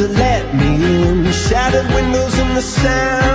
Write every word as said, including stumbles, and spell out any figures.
to let me in. Shattered windows and the sound